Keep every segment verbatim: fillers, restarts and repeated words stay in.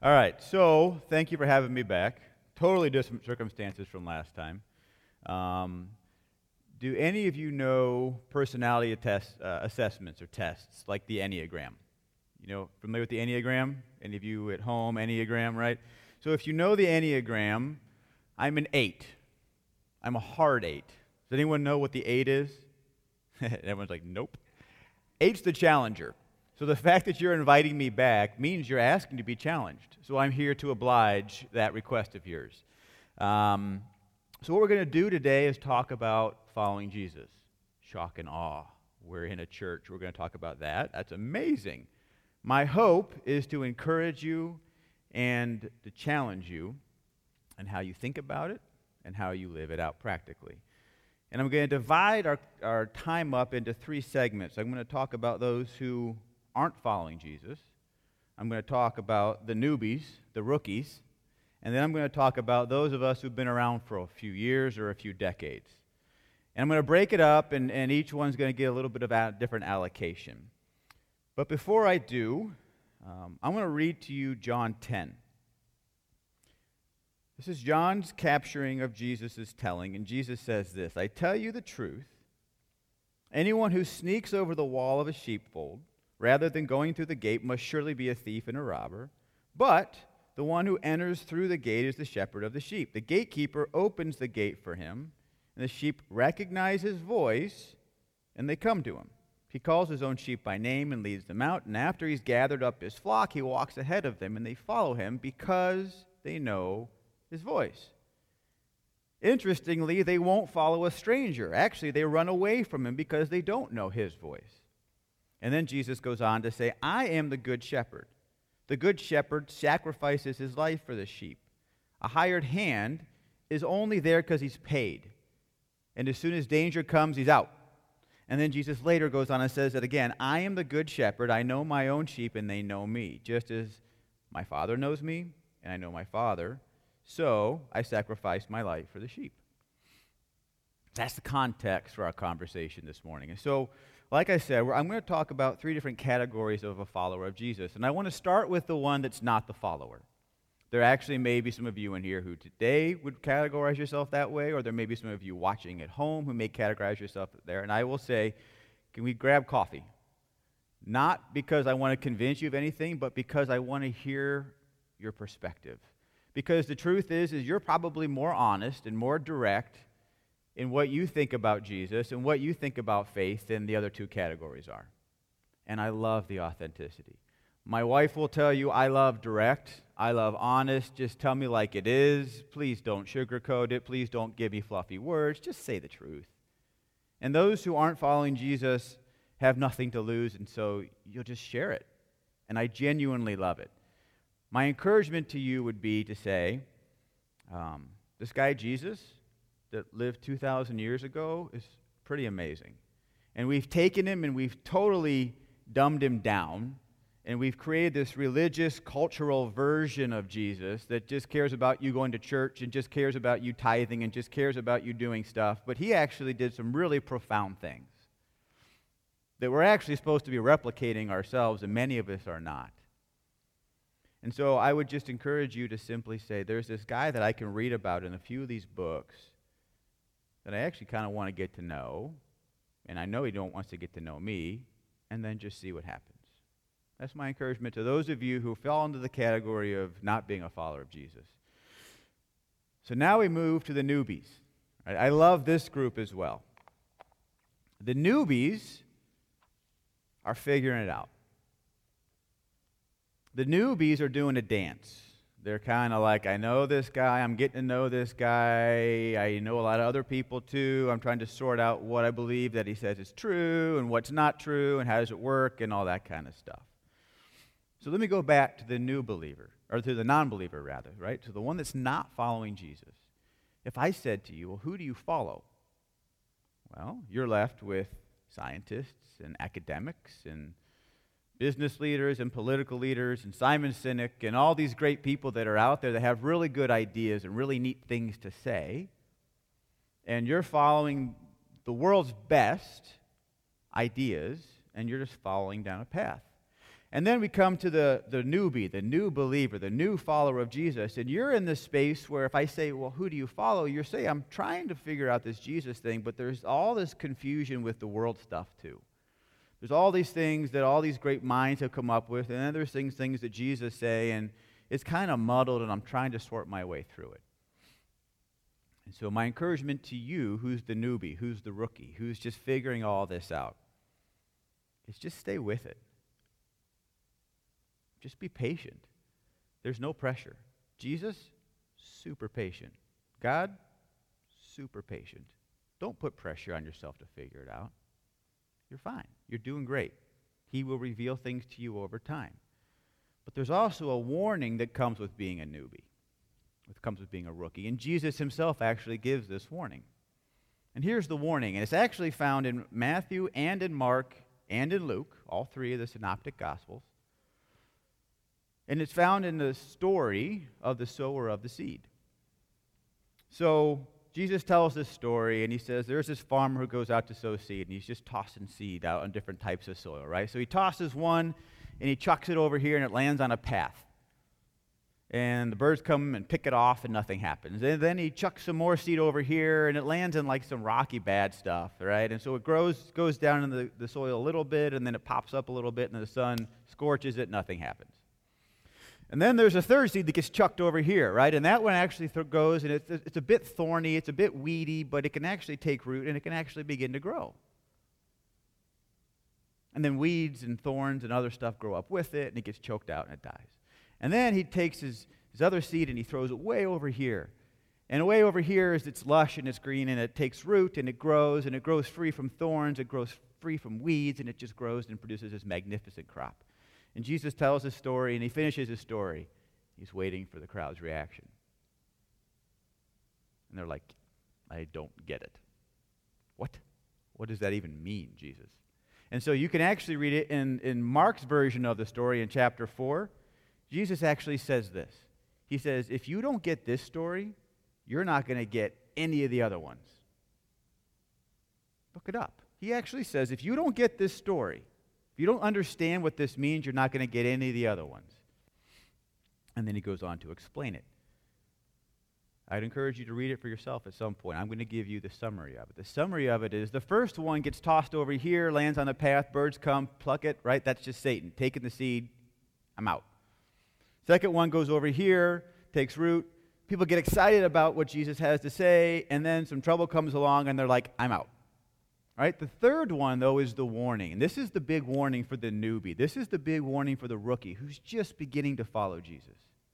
All right, so thank you for having me back. Totally different circumstances from last time. Um, do any of you know personality test, uh, assessments or tests like the Enneagram? You know, familiar with the Enneagram? Any of you at home, Enneagram, right? So if you know the Enneagram, I'm an eight. I'm a hard eight. Does anyone know what the eight is? Everyone's like, nope. Eight's the challenger. So the fact that you're inviting me back means you're asking to be challenged. So I'm here to oblige that request of yours. Um, so what we're going to do today is talk about following Jesus. Shock and awe. We're in a church. We're going to talk about that. That's amazing. My hope is to encourage you and to challenge you in how you think about it and how you live it out practically. And I'm going to divide our, our time up into three segments. I'm going to talk about those who aren't following Jesus. I'm going to talk about the newbies, the rookies, and then I'm going to talk about those of us who've been around for a few years or a few decades. And I'm going to break it up, and, and each one's going to get a little bit of a different allocation. But before I do, um, I'm going to read to you John ten. This is John's capturing of Jesus' telling, and Jesus says this, "I tell you the truth, anyone who sneaks over the wall of a sheepfold, rather than going through the gate, must surely be a thief and a robber. But the one who enters through the gate is the shepherd of the sheep. The gatekeeper opens the gate for him, and the sheep recognize his voice, and they come to him. He calls his own sheep by name and leads them out, and after he's gathered up his flock, he walks ahead of them, and they follow him because they know his voice. Interestingly, they won't follow a stranger. Actually, they run away from him because they don't know his voice." And then Jesus goes on to say, "I am the good shepherd. The good shepherd sacrifices his life for the sheep. A hired hand is only there because he's paid. And as soon as danger comes, he's out." And then Jesus later goes on and says that again, "I am the good shepherd. I know my own sheep, and they know me. Just as my Father knows me, and I know my Father, so I sacrifice my life for the sheep." That's the context for our conversation this morning. And so, like I said, I'm going to talk about three different categories of a follower of Jesus. And I want to start with the one that's not the follower. There actually may be some of you in here who today would categorize yourself that way, or there may be some of you watching at home who may categorize yourself there. And I will say, can we grab coffee? Not because I want to convince you of anything, but because I want to hear your perspective. Because the truth is, is you're probably more honest and more direct in what you think about Jesus and what you think about faith than the other two categories are. And I love the authenticity. My wife will tell you I love direct, I love honest, just tell me like it is. Please don't sugarcoat it. Please don't give me fluffy words. Just say the truth. And those who aren't following Jesus have nothing to lose, and so you'll just share it. And I genuinely love it. My encouragement to you would be to say, um, this guy Jesus that lived two thousand years ago is pretty amazing. And we've taken him and we've totally dumbed him down, and we've created this religious, cultural version of Jesus that just cares about you going to church and just cares about you tithing and just cares about you doing stuff. But he actually did some really profound things that we're actually supposed to be replicating ourselves, and many of us are not. And so I would just encourage you to simply say, there's this guy that I can read about in a few of these books that I actually kind of want to get to know, and I know he don't wants to get to know me, and then just see what happens. That's my encouragement to those of you who fall into the category of not being a follower of Jesus. So now we move to the newbies. Right? I love this group as well. The newbies are figuring it out. The newbies are doing a dance. They're kind of like, I know this guy, I'm getting to know this guy, I know a lot of other people too, I'm trying to sort out what I believe that he says is true and what's not true and how does it work and all that kind of stuff. So let me go back to the new believer, or to the non-believer rather, right? To the one that's not following Jesus. If I said to you, well, who do you follow? Well, you're left with scientists and academics and business leaders and political leaders and Simon Sinek and all these great people that are out there that have really good ideas and really neat things to say. And you're following the world's best ideas, and you're just following down a path. And then we come to the, the newbie, the new believer, the new follower of Jesus. And you're in this space where if I say, well, who do you follow? You're saying, I'm trying to figure out this Jesus thing, but there's all this confusion with the world stuff too. There's all these things that all these great minds have come up with, and then there's things, things that Jesus say, and it's kind of muddled, and I'm trying to sort my way through it. And so my encouragement to you, who's the newbie, who's the rookie, who's just figuring all this out, is just stay with it. Just be patient. There's no pressure. Jesus, super patient. God, super patient. Don't put pressure on yourself to figure it out. You're fine. You're doing great. He will reveal things to you over time. But there's also a warning that comes with being a newbie. It comes with being a rookie. And Jesus himself actually gives this warning. And here's the warning. And it's actually found in Matthew and in Mark and in Luke, all three of the synoptic gospels. And it's found in the story of the sower of the seed. So Jesus tells this story, and he says there's this farmer who goes out to sow seed, and he's just tossing seed out on different types of soil, right? So he tosses one, and he chucks it over here, and it lands on a path. And the birds come and pick it off, and nothing happens. And then he chucks some more seed over here, and it lands in like some rocky, bad stuff, right? And so it grows, goes down in the, the soil a little bit, and then it pops up a little bit, and the sun scorches it, nothing happens. And then there's a third seed that gets chucked over here, right? And that one actually th- goes, and it's, it's a bit thorny, it's a bit weedy, but it can actually take root, and it can actually begin to grow. And then weeds and thorns and other stuff grow up with it, and it gets choked out, and it dies. And then he takes his, his other seed, and he throws it way over here. And way over here is it's lush, and it's green, and it takes root, and it grows, and it grows free from thorns, it grows free from weeds, and it just grows and produces this magnificent crop. And Jesus tells his story, and he finishes his story. He's waiting for the crowd's reaction. And they're like, I don't get it. What? What does that even mean, Jesus? And so you can actually read it in, in Mark's version of the story in chapter four. Jesus actually says this. He says, if you don't get this story, you're not going to get any of the other ones. Look it up. He actually says, if you don't get this story, if you don't understand what this means, you're not going to get any of the other ones. And then he goes on to explain it. I'd encourage you to read it for yourself at some point. I'm going to give you the summary of it. The summary of it is the first one gets tossed over here, lands on a path, birds come, pluck it, right? That's just Satan taking the seed. I'm out. Second one goes over here, takes root. People get excited about what Jesus has to say, and then some trouble comes along, and they're like, I'm out. Right? The third one, though, is the warning. And this is the big warning for the newbie. This is the big warning for the rookie who's just beginning to follow Jesus.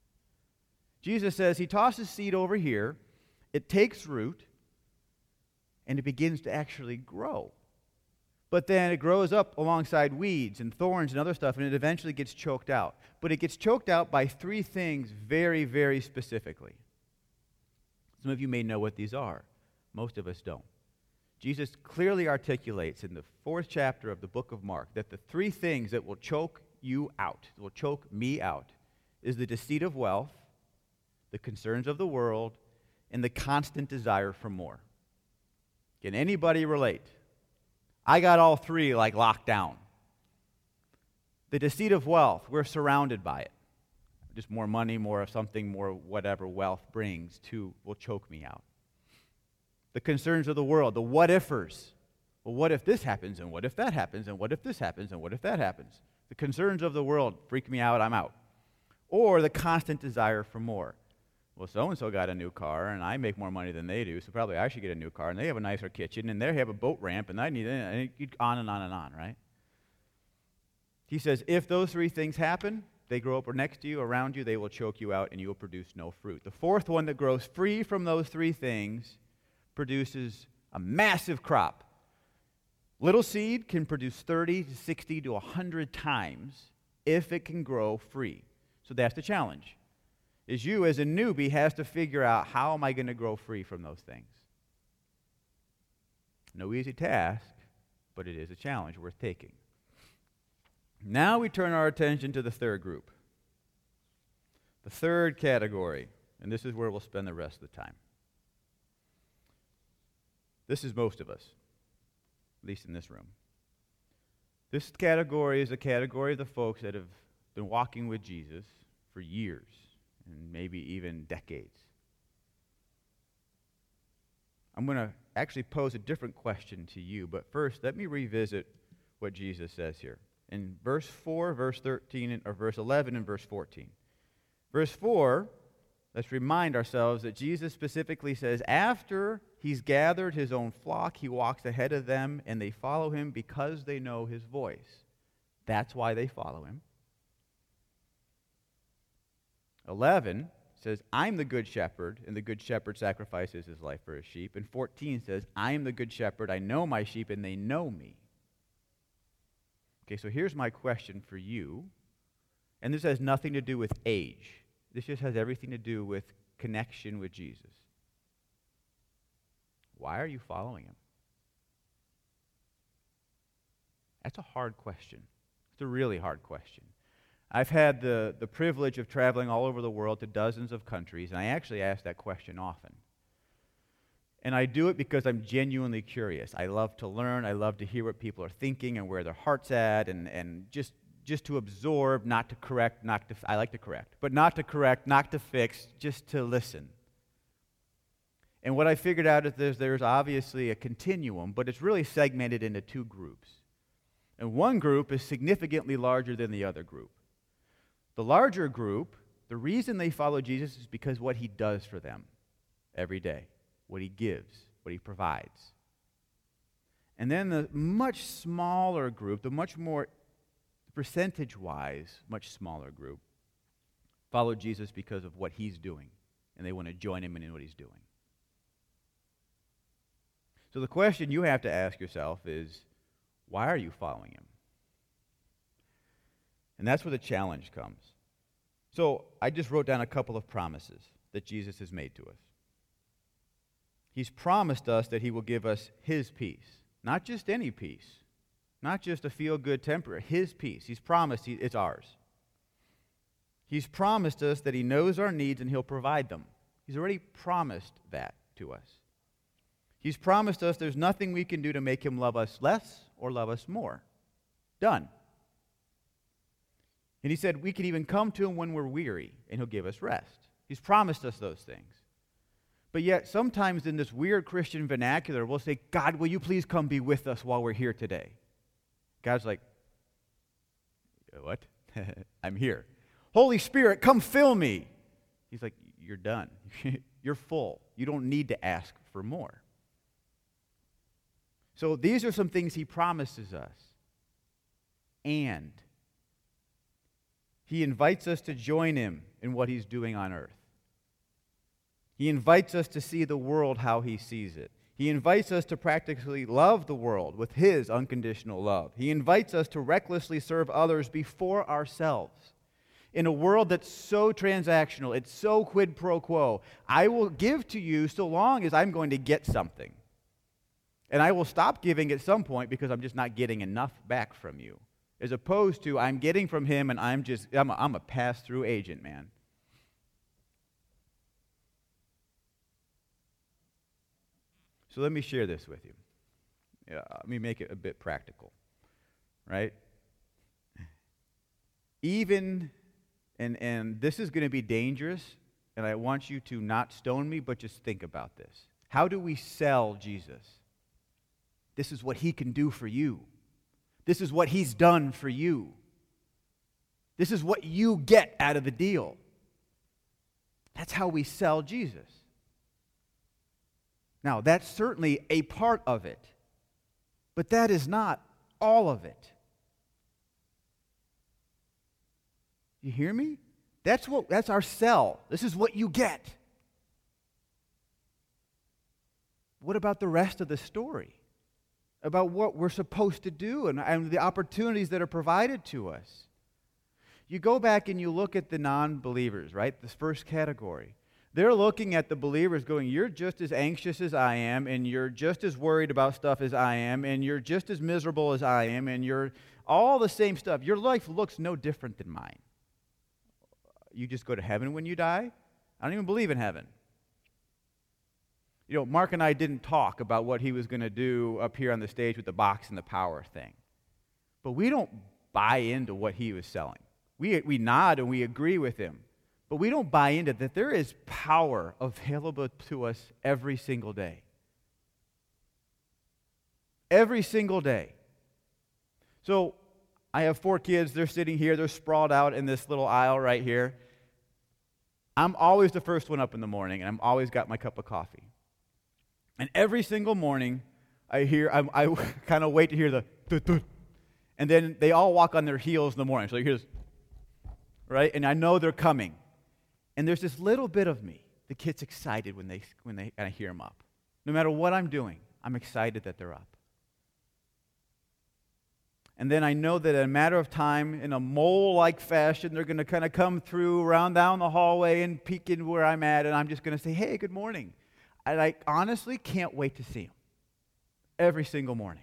Jesus says he tosses seed over here, it takes root, and it begins to actually grow. But then it grows up alongside weeds and thorns and other stuff, and it eventually gets choked out. But it gets choked out by three things very, very specifically. Some of you may know what these are. Most of us don't. Jesus clearly articulates in the fourth chapter of the book of Mark that the three things that will choke you out, will choke me out, is the deceit of wealth, the concerns of the world, and the constant desire for more. Can anybody relate? I got all three like locked down. The deceit of wealth, we're surrounded by it. Just more money, more of something, more whatever wealth brings to will choke me out. The concerns of the world, the what-ifers. Well, what if this happens, and what if that happens, and what if this happens, and what if that happens? The concerns of the world freak me out, I'm out. Or the constant desire for more. Well, so-and-so got a new car, and I make more money than they do, so probably I should get a new car, and they have a nicer kitchen, and they have a boat ramp, and I need it, and on and on and on, right? He says, if those three things happen, they grow up next to you, around you, they will choke you out, and you will produce no fruit. The fourth one that grows free from those three things produces a massive crop. Little seed can produce thirty to sixty to one hundred times if it can grow free. So that's the challenge. Is you as a newbie has to figure out, how am I going to grow free from those things? No easy task, but it is a challenge worth taking. Now we turn our attention to the third group. The third category, and this is where we'll spend the rest of the time. This is most of us, at least in this room. This category is a category of the folks that have been walking with Jesus for years and maybe even decades. I'm going to actually pose a different question to you, but first, let me revisit what Jesus says here. In verse four, verse thirteen, or verse eleven, and verse fourteen. Verse four, let's remind ourselves that Jesus specifically says, after he's gathered his own flock, he walks ahead of them, and they follow him because they know his voice. That's why they follow him. eleven says, I'm the good shepherd, and the good shepherd sacrifices his life for his sheep. And fourteen says, I am the good shepherd, I know my sheep, and they know me. Okay, so here's my question for you, and this has nothing to do with age. This just has everything to do with connection with Jesus. Why are you following him? That's a hard question. It's a really hard question. I've had the, the privilege of traveling all over the world to dozens of countries, and I actually ask that question often. And I do it because I'm genuinely curious. I love to learn. I love to hear what people are thinking and where their heart's at, and, and just, just to absorb, not to correct, not to, I like to correct, but not to correct, not to fix, just to listen. And what I figured out is there's, there's obviously a continuum, but it's really segmented into two groups. And one group is significantly larger than the other group. The larger group, the reason they follow Jesus is because what he does for them every day, what he gives, what he provides. And then the much smaller group, the much more percentage-wise, much smaller group, follow Jesus because of what he's doing, and they want to join him in what he's doing. So the question you have to ask yourself is, why are you following him? And that's where the challenge comes. So I just wrote down a couple of promises that Jesus has made to us. He's promised us that he will give us his peace. Not just any peace. Not just a feel-good temporary. His peace. He's promised he, it's ours. He's promised us that he knows our needs and he'll provide them. He's already promised that to us. He's promised us there's nothing we can do to make him love us less or love us more. Done. And he said we can even come to him when we're weary, and he'll give us rest. He's promised us those things. But yet, sometimes in this weird Christian vernacular, we'll say, God, will you please come be with us while we're here today? God's like, what? I'm here. Holy Spirit, come fill me. He's like, you're done. You're full. You don't need to ask for more. So these are some things he promises us. And he invites us to join him in what he's doing on earth. He invites us to see the world how he sees it. He invites us to practically love the world with his unconditional love. He invites us to recklessly serve others before ourselves. In a world that's so transactional, it's so quid pro quo, I will give to you so long as I'm going to get something. And I will stop giving at some point because I'm just not getting enough back from you. As opposed to I'm getting from him and I'm just, I'm a, I'm a pass-through agent, man. So let me share this with you. Yeah, let me make it a bit practical, right? Even, and, and this is going to be dangerous, and I want you to not stone me, but just think about this. How do we sell Jesus? This is what he can do for you. This is what he's done for you. This is what you get out of the deal. That's how we sell Jesus. Now, that's certainly a part of it, but that is not all of it. You hear me? That's what that's our sell. This is what you get. What about the rest of the story? About what we're supposed to do and, and the opportunities that are provided to us. You go back and you look at the non-believers, right? This first category. They're looking at the believers going, you're just as anxious as I am, and you're just as worried about stuff as I am, and you're just as miserable as I am, and you're all the same stuff. Your life looks no different than mine. You just go to heaven when you die? I don't even believe in heaven. You know, Mark and I didn't talk about what he was going to do up here on the stage with the box and the power thing. but we don't buy into what he was selling. We, we nod and we agree with him, but we don't buy into that there is power available to us every single day. Every single day. So I have four kids. They're sitting here. They're sprawled out in this little aisle right here. I'm always the first one up in the morning, and I'm always got my cup of coffee. And every single morning, I hear, I, I kind of wait to hear the, duh, duh. And then they all walk on their heels in the morning. So you hear this, right? And I know they're coming. And there's this little bit of me that gets excited when they when they and I hear them up. No matter what I'm doing, I'm excited that they're up. And then I know that in a matter of time, in a mole-like fashion, they're going to kind of come through, around down the hallway and peek in where I'm at, and I'm just going to say, hey, good morning. And I honestly can't wait to see them every single morning.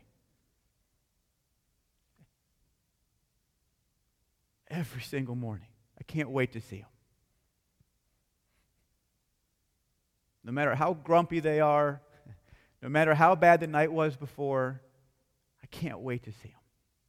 Every single morning. I can't wait to see them. No matter how grumpy they are, no matter how bad the night was before, I can't wait to see them.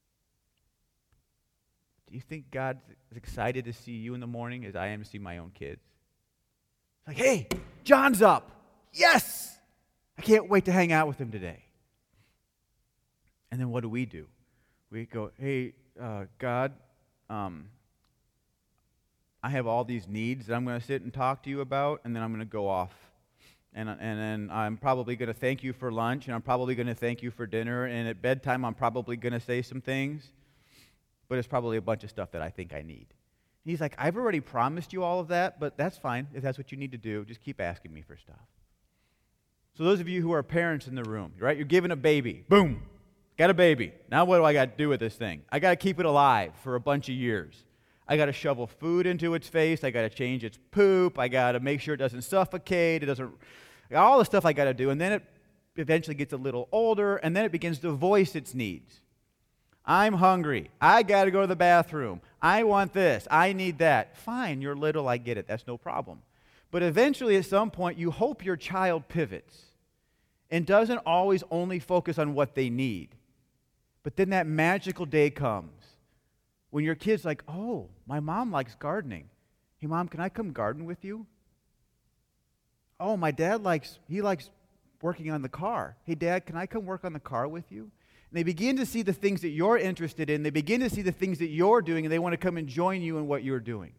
Do you think God is excited to see you in the morning as I am to see my own kids? It's like, hey, John's up. Yes! I can't wait to hang out with him today. And then what do we do? We go, hey, uh, God, um, I have all these needs that I'm going to sit and talk to you about, and then I'm going to go off. And, and then I'm probably going to thank you for lunch, and I'm probably going to thank you for dinner, and at bedtime I'm probably going to say some things. But it's probably a bunch of stuff that I think I need. And he's like, I've already promised you all of that, but that's fine. If that's what you need to do, just keep asking me for stuff. So those of you who are parents in the room, right? You're giving a baby. Boom. Got a baby. Now what do I got to do with this thing? I got to keep it alive for a bunch of years. I got to shovel food into its face. I got to change its poop. I got to make sure it doesn't suffocate. It doesn't, all the stuff I got to do. And then it eventually gets a little older, and then it begins to voice its needs. I'm hungry. I got to go to the bathroom. I want this. I need that. Fine, you're little. I get it. That's no problem. But eventually, at some point, you hope your child pivots and doesn't always only focus on what they need. But then that magical day comes when your kid's like, oh, my mom likes gardening. Hey, Mom, can I come garden with you? Oh, my dad likes, he likes working on the car. Hey, Dad, can I come work on the car with you? And they begin to see the things that you're interested in. They begin to see the things that you're doing, and they want to come and join you in what you're doing.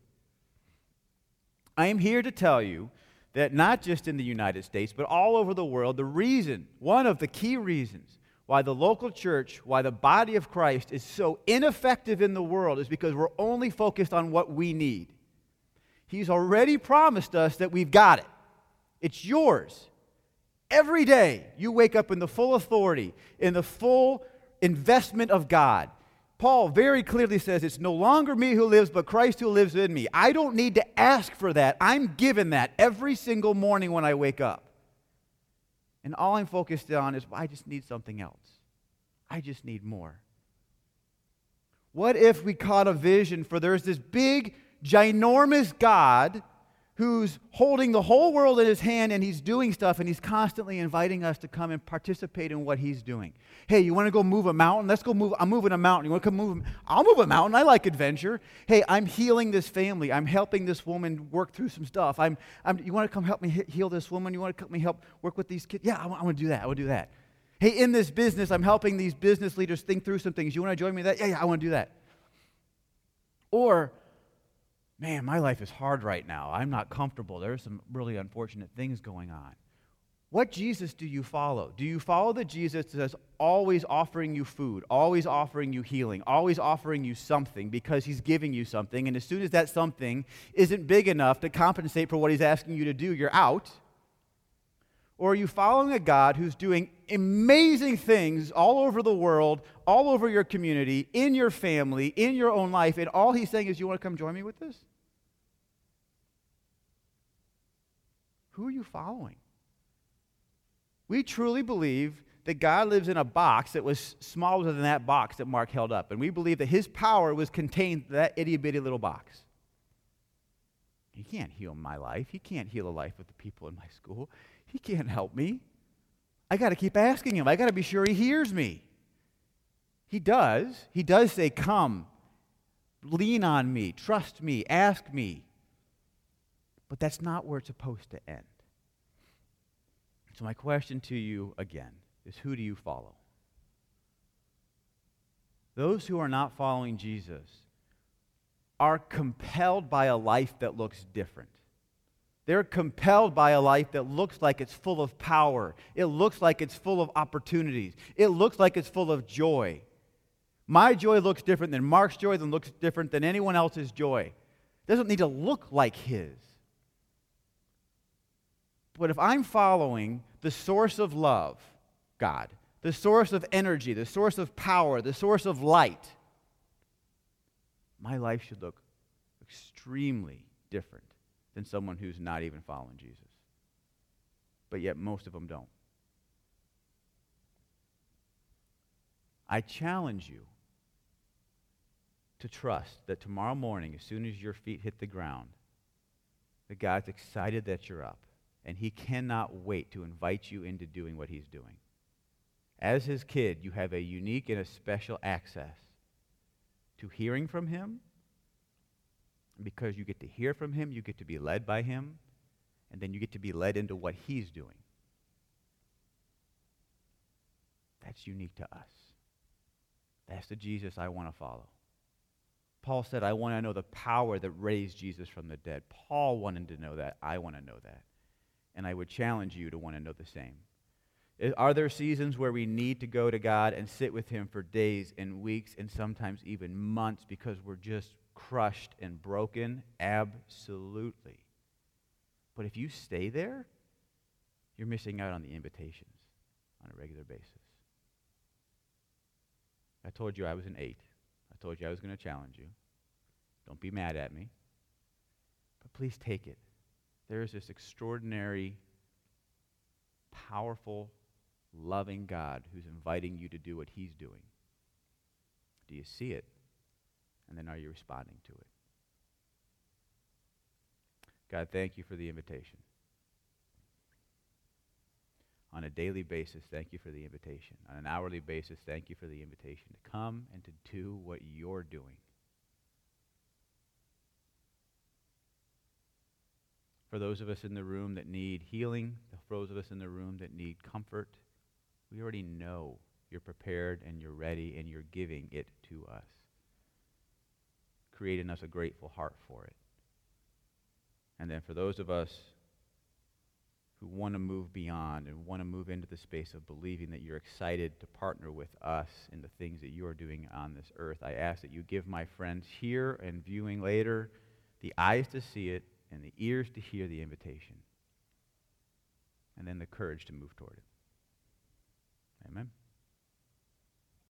I am here to tell you that not just in the United States, but all over the world, the reason, one of the key reasons why the local church, why the body of Christ is so ineffective in the world is because we're only focused on what we need. He's already promised us that we've got it. It's yours. Every day, you wake up in the full authority, in the full investment of God. Paul very clearly says, it's no longer me who lives, but Christ who lives in me. I don't need to ask for that. I'm given that every single morning when I wake up. And all I'm focused on is, well, I just need something else. I just need more. What if we caught a vision for there's this big, ginormous God who's holding the whole world in his hand, and he's doing stuff, and he's constantly inviting us to come and participate in what he's doing. Hey, you want to go move a mountain? Let's go move. I'm moving a mountain. You want to come move? I'll move a mountain. I like adventure. Hey, I'm healing this family. I'm helping this woman work through some stuff. I'm, I'm you want to come help me heal this woman? You want to help me help work with these kids? Yeah, I want, I want to do that. I want to do that. Hey, in this business, I'm helping these business leaders think through some things. You want to join me in that? Yeah, yeah, I want to do that. Or, man, my life is hard right now. I'm not comfortable. There are some really unfortunate things going on. What Jesus do you follow? Do you follow the Jesus that's always offering you food, always offering you healing, always offering you something because he's giving you something, and as soon as that something isn't big enough to compensate for what he's asking you to do, you're out? Or are you following a God who's doing amazing things all over the world, all over your community, in your family, in your own life, and all he's saying is, you want to come join me with this? Who are you following? We truly believe that God lives in a box that was smaller than that box that Mark held up. And we believe that his power was contained in that itty-bitty little box. He can't heal my life. He can't heal the life of the people in my school. He can't help me. I got to keep asking him. I got to be sure he hears me. He does. He does say, come, lean on me, trust me, ask me. But that's not where it's supposed to end. So my question to you again is, who do you follow? Those who are not following Jesus are compelled by a life that looks different. They're compelled by a life that looks like it's full of power. It looks like it's full of opportunities. It looks like it's full of joy. My joy looks different than Mark's joy, than looks different than anyone else's joy. It doesn't need to look like his. But if I'm following the source of love, God, the source of energy, the source of power, the source of light, my life should look extremely different than someone who's not even following Jesus. But yet most of them don't. I challenge you to trust that tomorrow morning, as soon as your feet hit the ground, that God's excited that you're up, and he cannot wait to invite you into doing what he's doing. As his kid, you have a unique and a special access to hearing from him. Because you get to hear from him, you get to be led by him, and then you get to be led into what he's doing. That's unique to us. That's the Jesus I want to follow. Paul said, I want to know the power that raised Jesus from the dead. Paul wanted to know that. I want to know that. And I would challenge you to want to know the same. Are there seasons where we need to go to God and sit with him for days and weeks and sometimes even months because we're just crushed and broken? Absolutely. But if you stay there, you're missing out on the invitations on a regular basis. I told you I was an eight. I told you I was going to challenge you. Don't be mad at me. But please take it. There is this extraordinary, powerful, loving God who's inviting you to do what he's doing. Do you see it? And then are you responding to it? God, thank you for the invitation. On a daily basis, thank you for the invitation. On an hourly basis, thank you for the invitation to come and to do what you're doing. For those of us in the room that need healing, for those of us in the room that need comfort, we already know you're prepared and you're ready and you're giving it to us. Create in us a grateful heart for it. And then for those of us who want to move beyond and want to move into the space of believing that you're excited to partner with us in the things that you're doing on this earth, I ask that you give my friends here and viewing later the eyes to see it and the ears to hear the invitation, and then the courage to move toward it.